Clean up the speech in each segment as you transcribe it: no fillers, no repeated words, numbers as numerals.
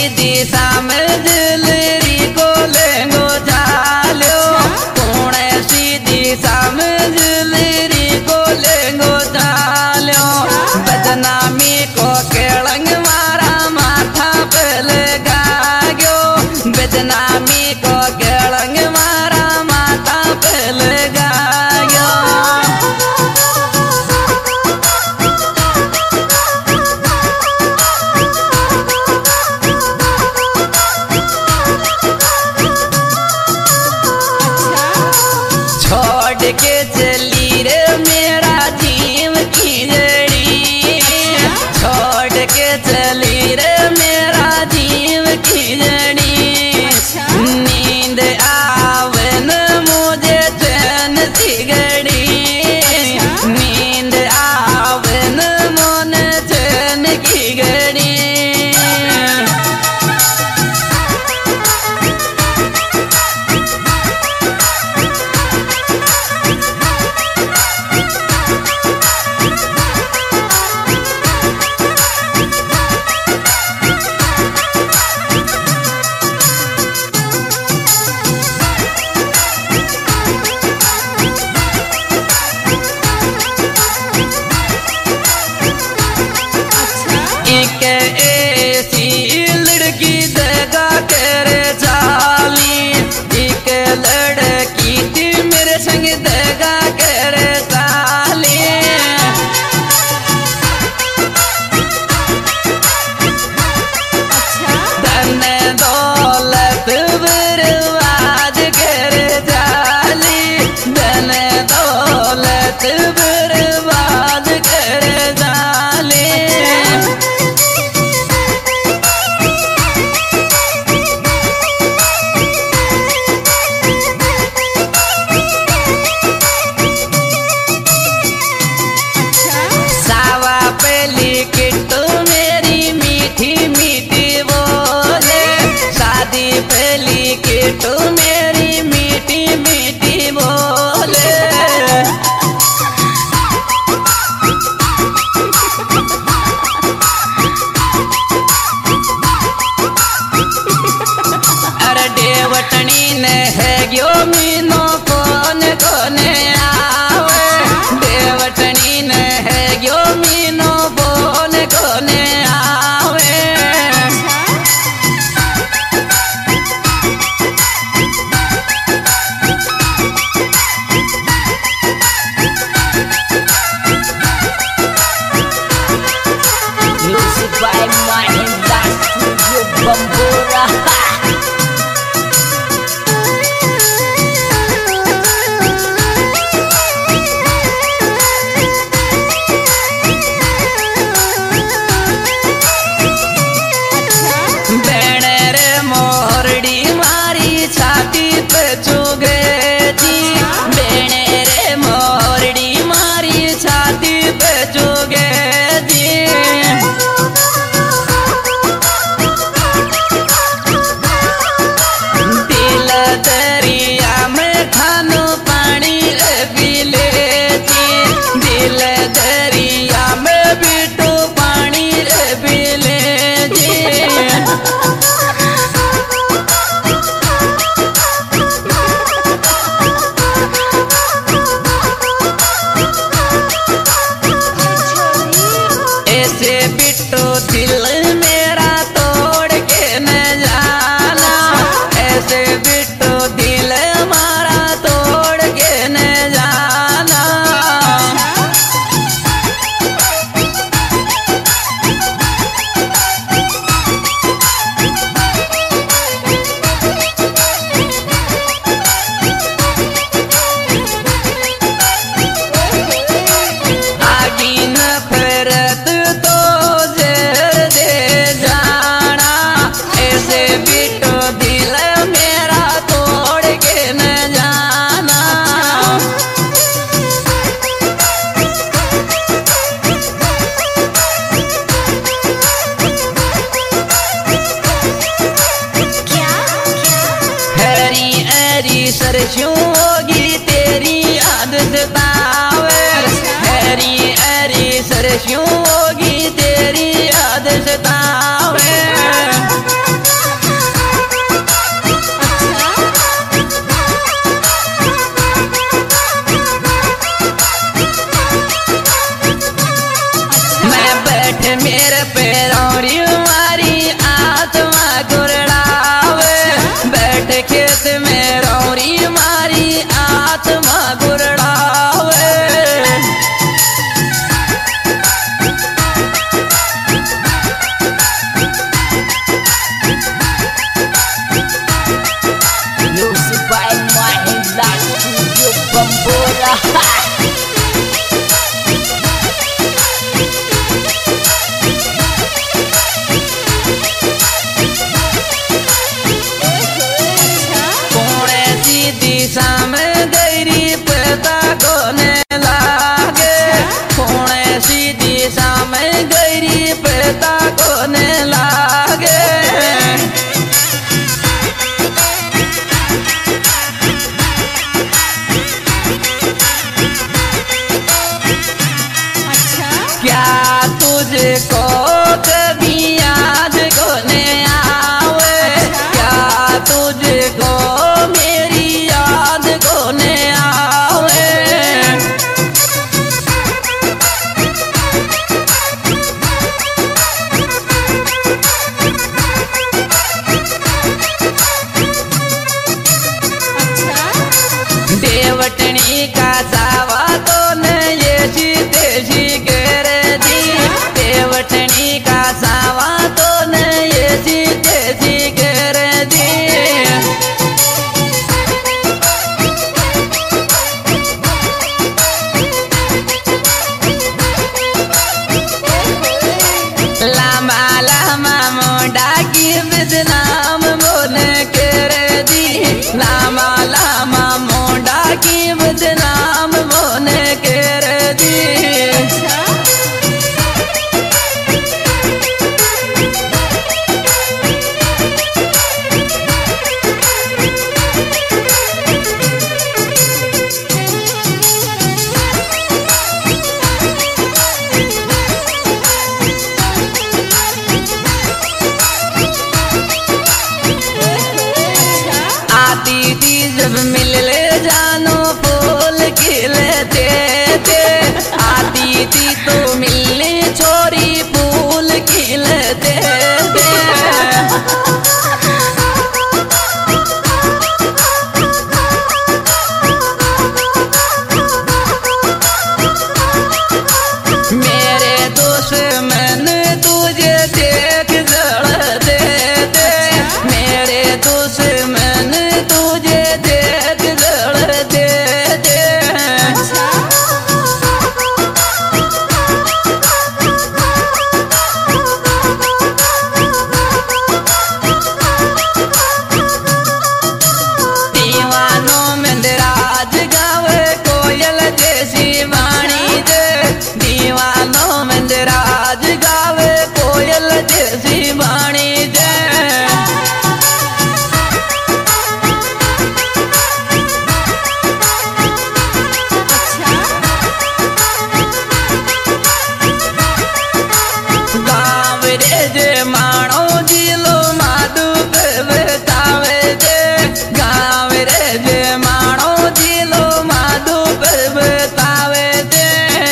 सीधी समझलरी को लेंगो चालो कौन सीधी समझलरी को लेंगो चालो बदनामी को केलंग मारा माथा पे लगा गयो बदनामी को केलंग मारा माथा पे लगा गयो। छोड़ के चली रे मेरा जीव की जड़ी छोड़ के चली रे मेरा जीव की जड़ी नींद आवे न मुझे चैन सी घड़ी नींद आवे न मन चैन की घड़ी। एक ऐसी लड़की दगा करे चाली एक लड़की थी मेरे संग दगा करे चाली धन दौलत बर्बाद करे चाली धन दौलत बर्बाद करे चाली। किट्टू मेरी मीठी मीठी बोले शादी पहली किट्टू मेरी मीठी मीठी बोले अरे देवटनी ने है गयो मीनो कौन कोने आवे देवटनी ने है गयो मीनो कोने आवे Music by Mahindra Studio Bambora। छाती पे चुगे जी बेने रे मोरडी मारी छाती पे चुगे जी दिल दरिया में खानो पानी रे पीले जी दिल दरिया में बिटू पानी रे पीले जी। ऐसे बिट्टू दिल मेरा तोड़ के न जाना ऐसे बिट्टू दिल हमारा तोड़ के न जाना। आगी नफरत तो जहर दे जाना ऐसे बिट्टू दिल मेरा तोड़ के न जाना। हरी हरी सरसों होगी तेरी याद सतावे हरी हरी सरसों होगी तेरी याद सतावे। मोंडा की बदनाम मोने कर दी लामा लामा मोंडा की बदनाम मोने कर दी। जब मिल ले जानो फूल खिलते थे आती थी तो मिलने छोरी फूल खिलते थे। मेरे दुश्मन तुझे देख जलते थे मेरे दुश्मन तुझे देख जलते थे। दीवानों में राज गावे कोयल जैसी वाणी दे दीवानों में राज गावे कोयल जैसी वाणी दे। गाँव रे जे माणो जिलो माधु बतावे दे गाँव रे जे माणो जिलो माधु बतावे दे।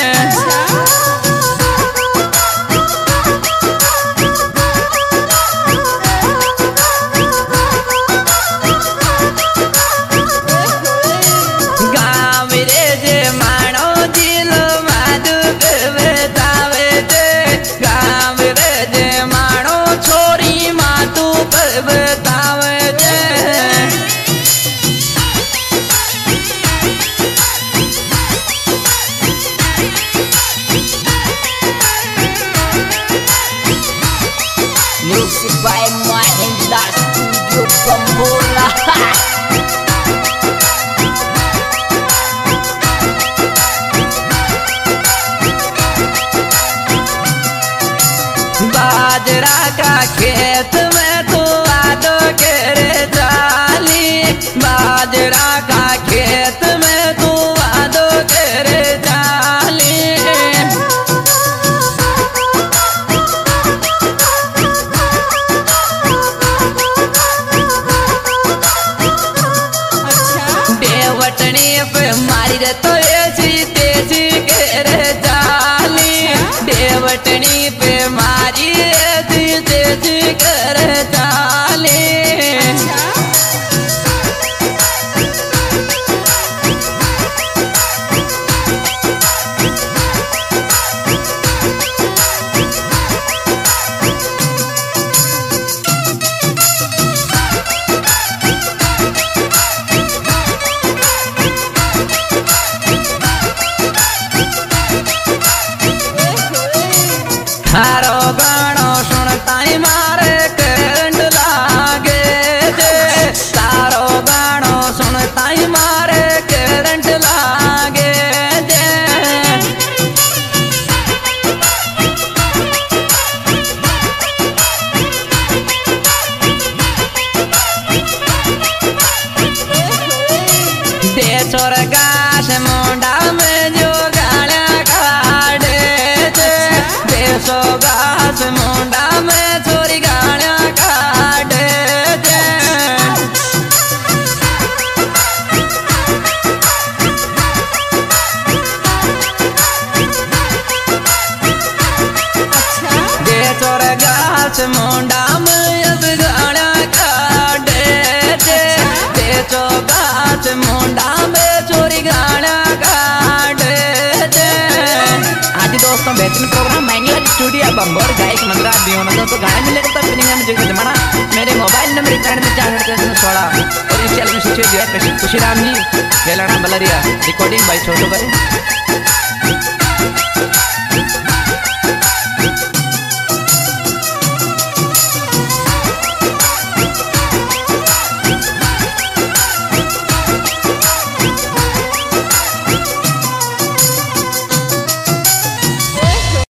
गाँव रे जे माणो जिलो माधु बतावे दे गाँव रे जे माणो छोरी माधु बतावे दे। Music by Mahendra Studio Bambola. बाजरा का खेत में तो आदो करे जाली बाजरा का खेत में तो आदो करे जाली। डेवटनी पे मारी रे तो ऐसी तेजी करे जाली डेवटनी पे मारी ऐसी तेजी करे जाली। थारो गानो सुनता ही मारे करंट लागे दे तारो गानो सुनता ही मारे करंट लागे दे। देशोर गाछ मुंडा में जो गालिया काटे दे देशो गाछ मुंडा में छोरी गालिया काटे दे। देशोर गाछ मुंडा में अब गालिया काटे दे देशो गाछ मुंडा में छोरी गालिया काटे दे। आज दोस्तों बेहतरीन प्रोग्राम मैंगलोर स्टूडियो बम्बोर गायक मंगरा दियोना तो गाना मिलेगा तो फिनिंग में जगह जमाना मेरे मोबाइल नंबर इतना में 416 और इस चैनल में शिक्षक जी है खुशीराम जी वेलाना बलरिया रिकॉर्डिंग बाय छोटू भाई।